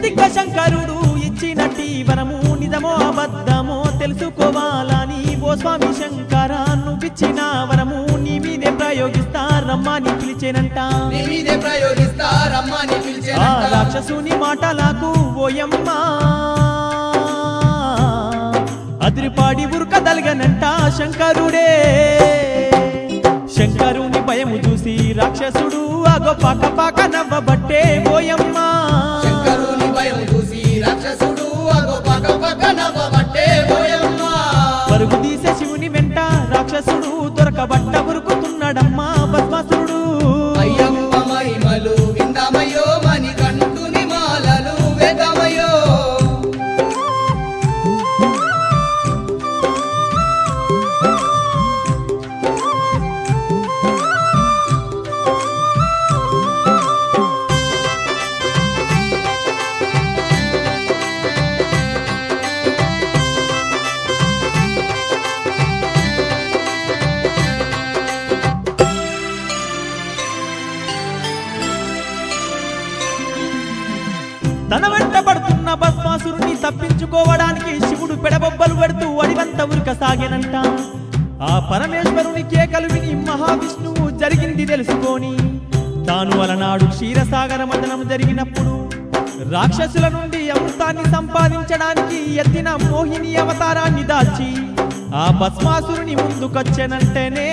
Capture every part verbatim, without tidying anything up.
చతుర్దిగ్గ శంకరుడు ఇచ్చినట్టి వరము నిజమో అబద్ధమో తెలుసుకోవాలని ఓ స్వామి శంకర నువ్విచ్చిన వరము నీ మీదే ప్రయోగిస్తారమ్మని పిలిచేనంట నీ మీదే ప్రయోగిస్తారమ్మని ఆ పిలిచేనంట రాక్షసుని మాటలకు ఓయమ్మా అదిరిపాడి ఉరకదలగనంట శంకరుడే శంకరుని భయము చూసి రాక్షసుడు అగో పాక పాక నవ్వబట్టే ఓయమ్మా శంకరుని భయం చూసి రాక్షసుడు అగో పక పక నవ్వబట్టే ఓయమ్మ పరుగు తీసే శివుని వెంట రాక్షసుడు దొరకబట్ట ఉరుకుతున్నాడమ్మా భస్మాసురుడు అయ్యప్ప మహిమలు విందామయ్యో మని కంటుని మాలలు వేదమయ్యో తన వెంట పడుతున్న భస్మాసురుని తప్పించుకోవడానికి శివుడు పెడబొబ్బలు పెడుతూ అడివంత ఉరక సాగెనంట ఆ పరమేశ్వరుని కేకలు విని మహావిష్ణువు జరిగింది తెలుసుకొని తాను అలనాడు క్షీరసాగర మదనం జరిగినప్పుడు రాక్షసుల నుండి అమృతాన్ని సంపాదించడానికి ఎత్తిన మోహిని అవతారాన్ని దాల్చి ఆ భస్మాసురుని ముందుకొచ్చెనంటేనే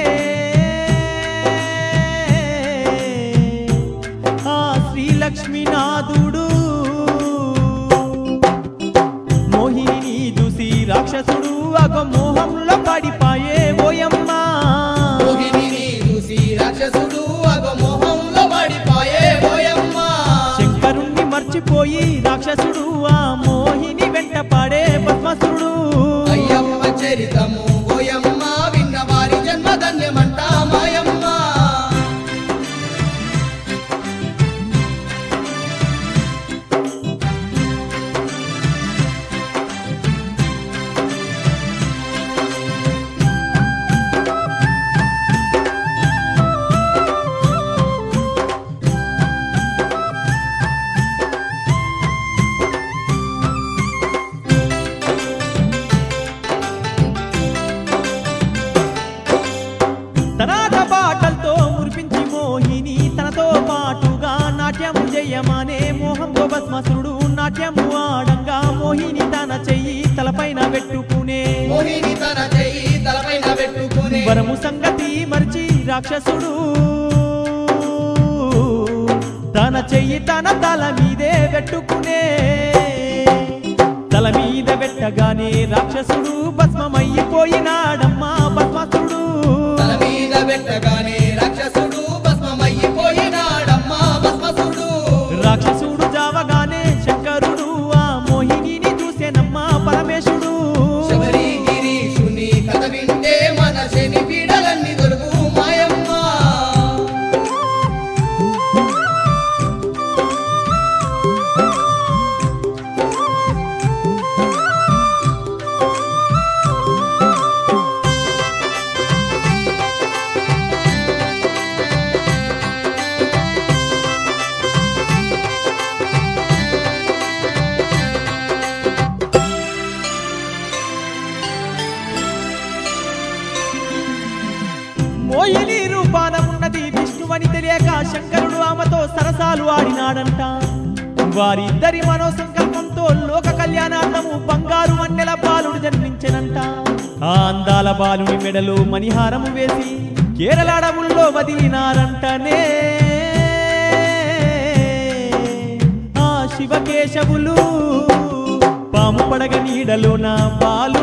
ఆ శ్రీలక్ష్మీనాథుడు మోహిని చూసి రాక్షసుడు అగో మోహంలో పడిపాయే ఓయమ్మా మోహినిని చూసి రాక్షసుడు అగో మోహంలో పడిపోయే ఓయమ్మ శంకరుణ్ణి మర్చిపోయి రాక్షసుడు ఆ మోహిని వెంట పాడే భస్మాసురుడు అయ్యప్ప చరితము ఓయమ్మ విన్న వారి జన్మధన్యమంట మాయమ్మ తనాట పాటలతో మురిపించి మోహిని తనతో పాటుగా నాట్యము జయమానే మోహంతో భస్మాసురుడు నాట్యము ఆడంగా మోహిని తన చెయ్యి తలపైన పెట్టుకునే మోహిని తన చెయ్యి తలపైన పెట్టుకుని వరము సంగతి మరిచి రాక్షసుడు తన చెయ్యి తన తల మీదే పెట్టుకునే తల మీద పెట్టగానే రాక్షసుడు భస్మమయ్యిపోయినాడమ్మా భస్మాసురుడు తల మీద పెట్టగానే రాక్షసుడు భస్మమయ్యిపోయినాడమ్మా భస్మసుడు రాక్షసుడు జావగానే శంకరుడు ఆ మోహిని చూసేనమ్మా పరమేశుడు శబరి గిరీశుని కథ వింటే మన శని పీడలన్నీ దొరుకు మాయమ్మ మోహిని రూపాన ఉన్నది విష్ణువని తెలియక శంకరుడు ఆమెతో సరసాలు ఆడినాడంట వారిద్దరి మనోసంకల్పంతో లోక కళ్యాణార్థము బంగారు మన్నెల బాలుడు జన్మించెనంట ఆ అందాల బాలుని మెడలో మణిహారము వేసి కేరళ అడవుల్లో వదిలినారంటనే ఆ శివకేశవులు పాము పడగ నీడలోన బాలు